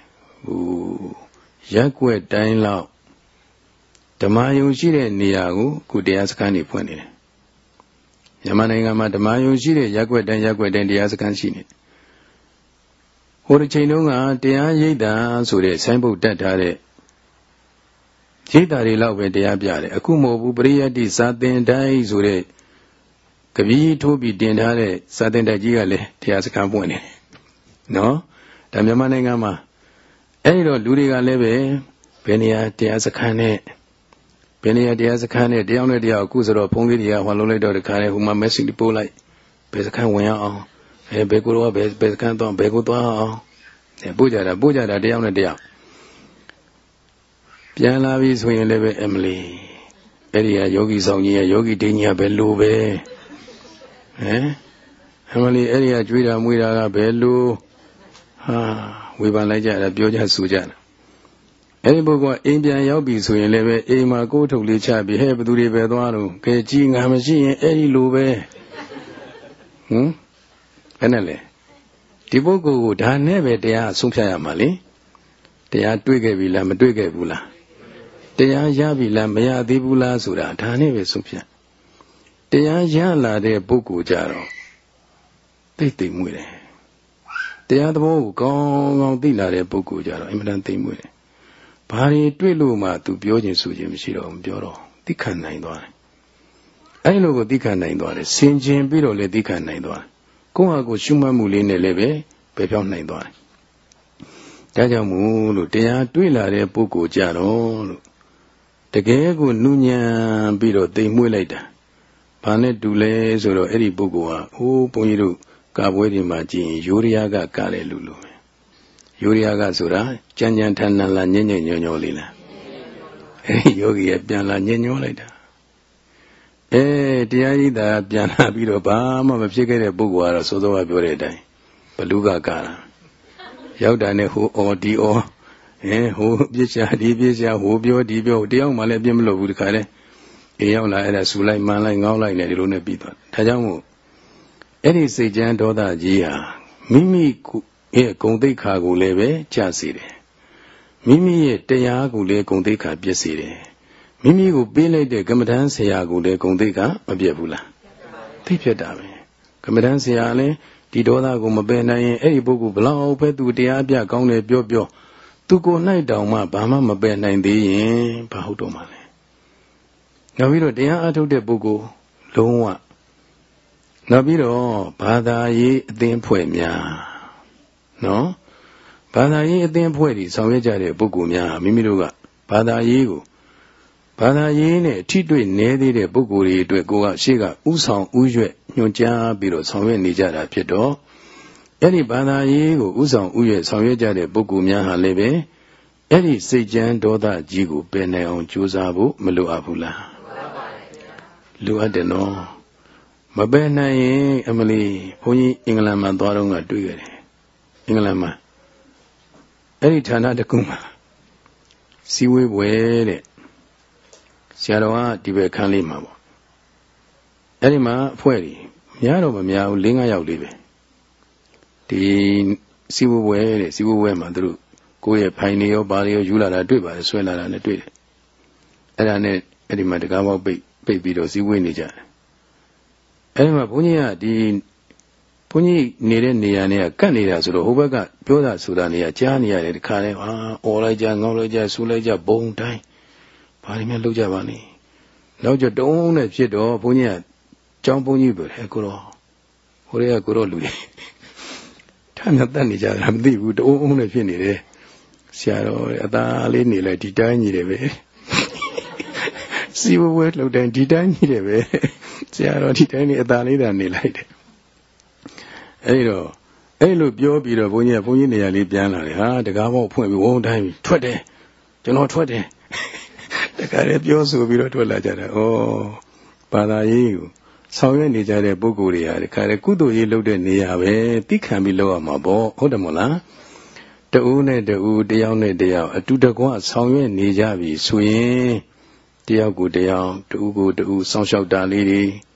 ရက်ွက်တိုင်းလောက်ဓမ္မယုံရှိတဲ့နေရာကိုခုတရားစခန်းတွေဖွင့်နေတယ်မြန်မာနိုင်ငံမှာဓမ္မယုံရှိတဲ့ရက်ွက်တိုင်းတရားစခန်းရှိနေတယ်ဟိုတစ်ချိန်တုန်းကတရားရိပ်တာဆိုတဲ့ဆိုင်းဘုတ်တက်ထားတဲ့ရိပ်တာတွေလောက်ပဲတရားပြတယ်အခုမဟုတ်ဘူးပရိယတ္တိစာသင်တိုင်းဆိုတဲ့ကပီးထိုးပြီးတင်ထားတဲ့စာသင်တိုက်ကြီးကလည်းတရားစခန်းပွင့်နေတယ်နော်ဒါမြန်မာနိုင်ငံမှာအဲဒီတော့လူတွေကလည်းပဲဘယ်နေရာတရားစခန်းနဲ့ဘယ်နေရာတရားစခန်းနဲ့တယောက်နဲ့တယောက်အခုဆိုတော့ဖုန်းလေးတွေကဟောလုံးလိုက်တော့တခါလေဟိုမှာ message ပို့လိုက်ဘယ်စခန်းဝင်ရအောင်ဘယ်ကိုတော့ဘယ်စခန်းတော့ဘယ်ကိုသွားအောင်ပို့ကြတာတယောက်နဲ့တယောက်ပြန်လာပြီဆိုရင်လည်းပဲအမလီအဲ့ဒီကယောဂီဆောင်ကြီးရဲ့ယောဂီတင်းကြီးကဘယ်လိုပဲအမလီအဲ့ဒီကကြွေးတာမွေးတာကဘယ်လိုဝေဖန်လိုက်ကြတာပြောကြဆိုကြတာအဲ့ဒီပုဂ္ဂိုလ်ကအိမ်ပြန်ရောက်ပြီဆိုရင်လည်းပဲအိမ်မှာကိုယ်ထုတ်လေးချပြီးဟဲ့ဘသူတွေပဲသွားတော့ကဲကြီးငါမရှိရင်အဲ့ဒီလိုပဲဘယ်နဲ့လဲဒီပုဂ္ဂိုလ်ကိုဒါနဲ့ပဲတရားဆုံးဖြတ်ရမှာလေတရားတွေ့ခဲ့ပြီလားမတွေ့ခဲ့ဘူးလားတရားရပြီလားမရသေးဘူးလားဆိုတာဒါနဲ့ပဲဆုံးဖြတ်တရားရလာတဲ့ပုဂ္ဂိုလ်ကြတော့သိမွေ့တယ်တရားသဘောကိုကောင်းကောင်းသိလာတဲ့ပုဂ္ဂိုလ်ကြတော့အင်မတန်သိမွေ့တယ်ဘာတွေတွေ့လို့မှသူပြောခြင်းဆိုခြင်းမရှိတော့ဘူးပြောတော့သိခံနိုင်သွားတယ်အဲ့လိုကိုသိခံနိုင်သွားတယ်ဆင်ခြင်ပြီးတော့လည်းသိခံနိုင်သွားတယ်ကိုယ့်ဟာကိုယ်ရှုမှတ်မှုလေးနဲ့လည်းပဲပြောင်းနိုင်သွားတယ်ဒါကြောင့်မို့လို့တရားတွေ့လာတဲ့ပုဂ္ဂိုလ်ကြတော့လို့တကယ်ကိုနုညံပြီးတော့သိမ်မွေ့လိုက်တာဘာနဲ့တူလဲဆိုတော့အဲ့ဒီပုဂ္ဂိုလ်ဟာဘုန်းကြီးတို့ကာပွဲတွေမှာကြည့်ရင်ယောရိယာကကားတယ်လူလိုပဲယောရိယာကဆိုတာကြမ်းကြမ်းထန်ထန်လားညံ့ညံ့ညောညောလေးလားအဲ့ဒီယောဂီကပြန်လာညံ့ညောလိုက်တာတရားကြီးသာပြန်လာပြီးတော့ဘာမှမဖြစ်ခဲ့တဲ့ပုဂ္ဂိုလ်ကတော့စိုးစိုးကပြောတဲ့အတိုင်းဘလူကကားတာရောက်တာနဲ့ဟိုအော်ဒီအော်ဟိုပြစ်ချာဒီပြစ်ချာဟိုပြောဒီပြောတယောက်မှလည်းပြစ်မလို့ဘူးတခါလဲအေးရောက်လာအဲ့ဒါဆူလိုက်မှန်လိုက်ငေါက်လိုက်နဲ့ဒီလိုနဲ့ပြီးသွားဒါကြောင့်မို့အဲ့ဒီစိတ်ကြမ်းဒေါသကြီးဟာမိမိရဲ့ဂုဏ်သိက္ခာကိုလည်းပဲကျစေတယ်မိမိရဲ့တရားကိုလည်းဂုဏ်သိက္ခာပြည့်စေတယ်မိမိကိုပေးလိုက်တဲ့ကမ္မဋ္ဌာန်းဆရာကိုလည်းဂုဏ်သိက္ခာမပြည့်ဘူးလားသိပြတ်တာပဲကမ္မဋ္ဌာန်းဆရာလည်းဒီဒေါသကိုမပယ်နိုင်ရင်အဲ့ဒီပုဂ္ဂိုလ်ဘလောက်ပဲသူတရားပြကောင်းတယ်ပြောသူကို၌တောင်မှဘာမှမပယ်နိုင်သေးရင်ဘာဟုတ်တော့မှလဲနောက်ပြီးတော့တရားအထုတ်တဲ့ပုဂ္ဂိုလ်လုံးဝနောက်ပြီးတော့ဘာသာရေးအသင်းဖွဲ့များနော်ဘာသာရေးအသင်းဖွဲ့တွေဆောင်ရွက်ကြတဲ့ပုဂ္ဂိုလ်များမိမိတို့ကဘာသာရေးနဲ့ထိတွေ့နေသေးတဲ့ပုဂ္ဂိုလ်တွေအတွက်ကိုကရှေ့ကဥဆောင်ဥရွက်ညွှန်ကြားပြီးတော့ဆောင်ရွက်နေကြတာဖြစ်တော့အဲ့ဒီဘာသာရေးကိုဥဆောင်ဥရွက်ဆောင်ရွက်ကြတဲ့ပုဂ္ဂိုလ်များဟာလည်းပဲအဲ့ဒီစိတ်ကြမ်းဒေါသကြီးကိုပယ်နိုင်အောင်ကြိုးစားဖို့မလိုအပ်ဘူးလားလိုအပ်တယ်နော်မပယ်နိုင်ရင်အမလီဘုန်းကြီးအင်္ဂလန်မှာသွားတော့ကတွေ့ခဲ့တယ်အင်္ဂလန်မှာအဲ့ဒီဌာနတစ်ခုမှာစီဝေးပွဲတဲ့ဆရာတော်ကဒီဘက်ခန်းလေးမှာပေါ့အဲ့ဒီမှာအဖွဲ့ကြီးများတော့မများဘူး 4-5 ယောက်လေးပဲဒီစီဝေးပွဲတဲ့စီဝေးပွဲမှာသူတို့ကိုယ့်ရဲ့ဖိုင်နေရောဘာတွေရောယူလာတာတွေ့ပါတယ်ဆွဲလာတာနဲ့တွေ့တယ်အဲ့ဒါနဲ့အဲ့ဒီမှာတကားပေါက်ပိတ်ပြီးတော့စီဝေးနေကြတယ်အဲ့ဒီမှာဘုန်းကြီးကဒီဘုန်းကြီးနေတဲ့နေရာနဲ့ကတ်နေတာဆိုတော့ဟိုဘက်ကပြောတာဆိုတာနေရာကြားနေရတယ်တခါလဲအော်လိုက်ကြငေါလိုက်ကြဆူလိုက်ကြဘုံတိုင်းဘာတွေမှလုပ်ကြပါနဲ့နောက်ကျတုံးနဲ့ဖြစ်တော့ဘုန်းကြီးကကျောင်းဘုန်းကြီးပဲကိုတော့ဟိုတွေကကိုတော့လူတွေထမ်းနဲ့တက်နေကြတာမသိဘူးတုံးနဲ့ဖြစ်နေတယ်ဆရာတော်အသားလေးနေလိုက်ဒီတိုင်းကြီးတယ်ပဲစီဝဲလှုပ်တိုင်းဒီတိုင်းကြီးတယ်ပဲဆရာတော်ဒီတိုင်းလေးအသားလေးသာနေလိုက်တယ်အဲ့တော့အဲ့လိုပြောပြီးတော့ဘုန်းကြီးနေရာလေးပြန်လာတယ်ဟာတကားပေါက်ဖွင့်ပြီးဝုန်းတိုင်းထွက်တယ်ကျွန်တော်ထွက်တယ်တကားလေးပြောဆိုပြီးတော့ထွက်လာကြတာဩဘာသာရေးကိုဆောင်ရွက်နေကြတဲ့ပုဂ္ဂိုလ်တွေဟာတခါလေကုသိုလ်ရေးလုပ်တဲ့နေရာပဲသိခံပြီးလုပ်ရမှာပေါ့ဟုတ်တယ်မို့လားတဦးနဲ့တဦးတယောက်နဲ့တယောက်အတူတကွဆောင်ရွက်နေကြပြီဆိုရင်တယောက်ကိုတယောက်တဦးကိုတဦးစောင့်ရှောက်တာလေးတွေ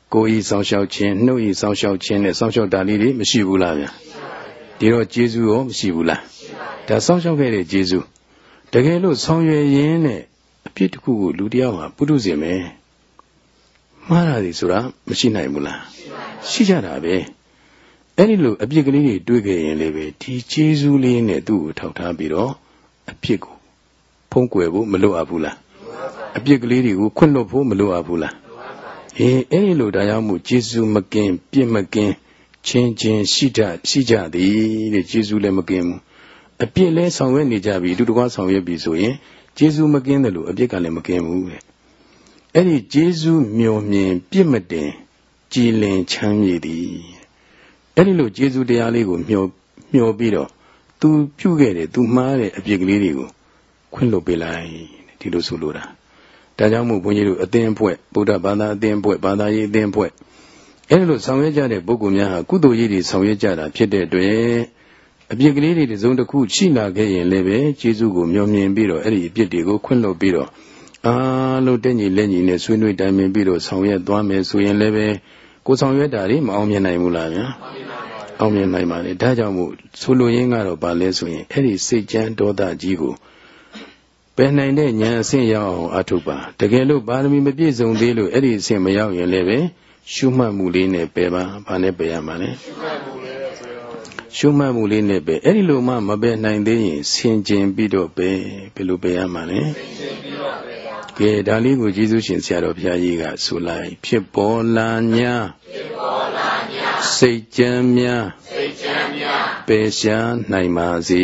ကိုယ်ဤဆောင်လျှောက်ခြင်းနှုတ်ဤဆောင်လျှောက်ခြင်းနဲ့ဆောင်လျှောက်တာလေးတွေမရှိဘူးလားဗျာဒီတော့ကျေးဇူးရောမရှိဘူးလားဒါဆောင်လျှောက်ခဲ့တဲ့ကျေးဇူးတကယ်လို့ဆောင်ရွယ်ရင်းနဲ့အပြစ်တစ်ခုကိုလူတယောက်ဟာပုထုဇဉ်ပဲမှားတာဒီဆိုတာမရှိနိုင်ဘူးလားရှိကြတာပဲအဲ့ဒီလိုအပြစ်ကလေးတွေတွေ့ခဲ့ရင်လည်းပဲဒီကျေးဇူးလေးနဲ့သူ့ကိုထောက်ထားပြီးတော့အပြစ်ကိုဖုံးကွယ်ဖို့မလိုအပ်ဘူးလားအပြစ်ကလေးတွေကိုခွင့်လွှတ်ဖို့မလိုအပ်ဘူးလားအဲ့ဒီလိုတရားမှုကျေးဇူးမကင်းပြစ်မကင်းချင်းချင်းရှိကြသည်တဲ့ကျေးဇူးလည်းမကင်းဘူးအပြစ်လည်းဆောင်ရွက်နေကြပြီအတူတကွဆောင်ရွက်ပြီဆိုရင်ကျေးဇူးမကင်းတယ်လို့အပြစ်ကလည်းမကင်းဘူးတဲ့အဲ့ဒီကျေးဇူးမျှော်မြင်ပြစ်မတင်ကြည်လင်ချမ်းမြေ့သည်အဲ့ဒီလိုကျေးဇူးတရားလေးကိုမျှော်ပြီးတော့ तू ပြုခဲ့တယ် तू မှားတဲ့အပြစ်ကလေးတွေကိုခွင့်လွှတ်ပေးလိုက်ဒီလိုဆိုလိုတာဒါကြောင့်မို့ဘုန်းကြီးတို့အသင်းအဖွဲ့ဗုဒ္ဓဘာသာအသင်းအဖွဲ့ဘာသာရေးအသင်းအဖွဲ့အဲ့လိုဆောင်ရွက်ကြတဲ့ပုဂ္ဂိုလ်များဟာကုသိုလ်ရေးတွေဆောင်ရွက်ကြတာဖြစ်တဲ့အတွက်အပြစ်ကလေးတွေတစ်စုံတစ်ခုရှိလာခဲ့ရင်လည်းပဲကျေးဇူးကိုမျှော်မြင်ပြီးတော့အဲ့ဒီအပြစ်တွေကိုခွင့်လွှတ်ပြီးတော့အားလုံးတက်ညီလက်ညီနဲ့ဆွေးနွေးတိုင်ပင်ပြီးတော့ဆောင်ရွက်သွားမယ်ဆိုရင်လည်းပဲကိုဆောင်ရွက်တာတွေမအောင်မြင်နိုင်ဘူးလားဗျာအောင်မြင်နိုင်ပါလေဒါကြောင့်မို့ဆိုလိုရင်းကတော့ဗာလဲဆိုရင်အဲ့ဒီစိတ်ကြမ်းဒေါသကြီးကိုပယ်နိုင်တဲ့ဉာဏ်အဆင့်ရောက်အောင်အထုပ်ပါတကယ်လို့ပါရမီမပြည့်စုံသေးလို့အဲ့ဒီအဆင့်မရောက်ရင်လည်းပဲရှုမှတ်မှုလေးနဲ့ပယ်ပါဘာနဲ့ပယ်ရမှာလဲရှုမှတ်မှုလေးနဲ့ပယ်အဲ့ဒီလိုမှမပယ်နိုင်သေးရင်ဆင်ခြင်ပြီးတော့ပယ်ဘယ်လိုပယ်ရမှာလဲကဲဒါလေးကိုကျေးဇူးရှင်ဆရာတော်ဘုရားကြီးကဆိုလိုက်ဖြစ်ပေါ်လာညာစိတ်ကြမ်းများပယ်ရှားနိုင်ပါစေ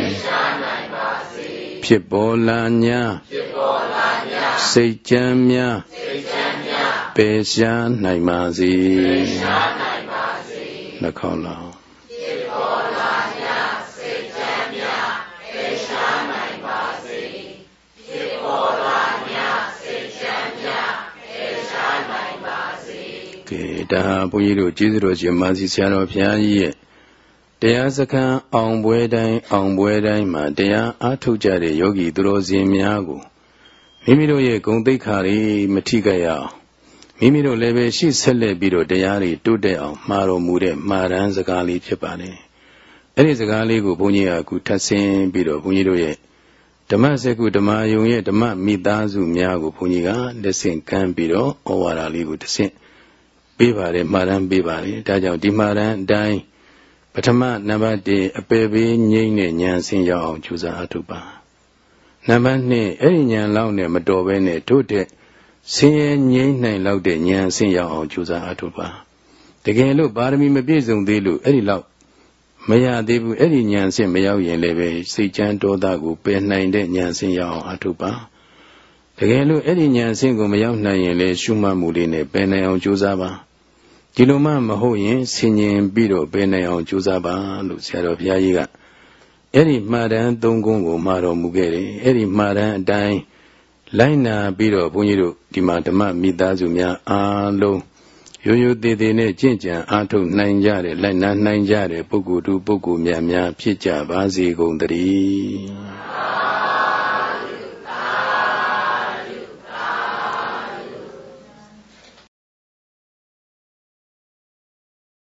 ဖြစ်ပေါ်လာညာစိတ်ကြမ်းများပယ်ရှားနိုင်ပါစေနှခေါင်းလောင်းဖြစ်ပေါ်လာညာစိတ်ကြမ်းများပယ်ရှားနိုင်ပါစေဖြစ်ပေါ်လာညာစိတ်ကြမ်းများပယ်ရှားနိုင်ပါစေကဲဒါဘုန်းကြီးတို့ကျေးဇူးတော်ရှင်မာစီဆရာတော်ဘုရားကြီးရဲ့တရားစခန်းအောင်ပွဲတိုင်းမှာတရားအားထုတ်ကြတဲ့ယောဂီသူတော်စင်များကိုမိမိတို့ရဲ့ဂုဏ်သိက္ခာတွေမထိခိုက်ရအောင်မိမိတို့လည်းပဲရှေ့ဆက်လက်ပြီးတော့တရားတွေတိုးတက်အောင်မှာတော်မူတဲ့မှာရန်စကားလေးဖြစ်ပါတယ်အဲ့ဒီစကားလေးကိုဘုန်းကြီးကအခုထပ်ဆင်းပြီးတော့ဘုန်းကြီးတို့ရဲ့ဓမ္မစကုဓမ္မယုံရဲ့ဓမ္မမိသားစုများကိုဘုန်းကြီးကလက်ဆင့်ကမ်းပြီးတော့ဩဝါဒလေးကိုတစ်ဆင့်ပေးပါတယ်မှာရန်ပေးပါတယ်ဒါကြောင့်ဒီမှာရန်အတိုင်းပထမနံပါတ်1အပေပေးငြိမ့်တဲ့ဉာဏ်ဆင်းရောက်အောင်ကြိုးစားအထုပါနံပါတ်2အဲ့ဒီဉာဏ်လောက်နဲ့မတော်ဘဲနဲ့တို့တဲ့ဆင်းရဲငြိမ့်နိုင်လောက်တဲ့ဉာဏ်ဆင်းရောက်အောင်ကြိုးစားအထုပါတကယ်လို့ပါရမီမပြည့်စုံသေးလို့အဲ့ဒီလောက်မရသေးဘူးအဲ့ဒီဉာဏ်ဆင်းမရောက်ရင်လည်းပဲစိတ်ချမ်းဒေါသကိုပယ်နိုင်တဲ့ဉာဏ်ဆင်းရောက်အောင်အထုပါတကယ်လို့အဲ့ဒီဉာဏ်ဆင်းကိုမရောက်နိုင်ရင်လည်းရှုမှတ်မှုလေးနဲ့ပယ်နိုင်အောင်ကြိုးစားပါဒီလိုမှမဟုတ်ရင်ဆင်ញင်ပြီးတော့ပယ်နိုင်အောင်ကြိုးစားပါလို့ဆရာတော်ဘုရားကြီးကအဲ့ဒီမှားတန်းသုံးခုကိုမှာတော်မူခဲ့တယ်အဲ့ဒီမှားတန်းအတိုင်းလိုက်နာပြီးတော့ဘုန်းကြီးတို့ဒီမှာဓမ္မမိသားစုများအားလုံးရိုးရိုးသေးသေးနဲ့ကျင့်ကြံအားထုတ်နိုင်ကြတယ်လိုက်နာနိုင်ကြတယ်ပုဂ္ဂိုလ်သူပုဂ္ဂိုလ်များဖြစ်ကြပါစေကုန်သတည်း